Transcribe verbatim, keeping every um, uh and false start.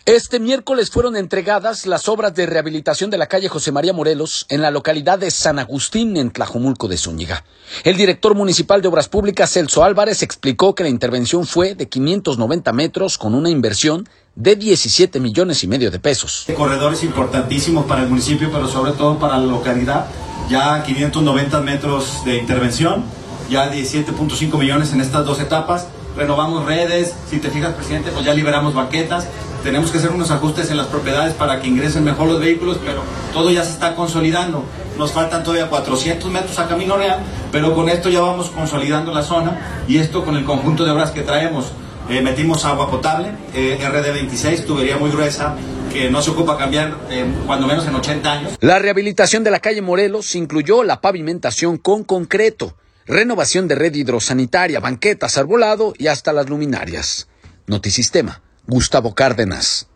Este miércoles fueron entregadas las obras de rehabilitación de la calle José María Morelos en la localidad de San Agustín, en Tlajomulco de Zúñiga. El director municipal de Obras Públicas, Celso Álvarez, explicó que la intervención fue de quinientos noventa metros con una inversión de diecisiete millones y medio de pesos. Este corredor es importantísimo para el municipio, pero sobre todo para la localidad. Ya quinientos noventa metros de intervención, ya diecisiete punto cinco millones en estas dos etapas. Renovamos redes, si te fijas, presidente, pues ya liberamos banquetas. Tenemos que hacer unos ajustes en las propiedades para que ingresen mejor los vehículos, pero todo ya se está consolidando. Nos faltan todavía cuatrocientos metros a Camino Real, pero con esto ya vamos consolidando la zona, y esto con el conjunto de obras que traemos. Eh, metimos agua potable, eh, R D veintiséis, tubería muy gruesa, que no se ocupa cambiar eh, cuando menos en ochenta años. La rehabilitación de la calle Morelos incluyó la pavimentación con concreto, renovación de red hidrosanitaria, banquetas, arbolado y hasta las luminarias. Notisistema, Gustavo Cárdenas.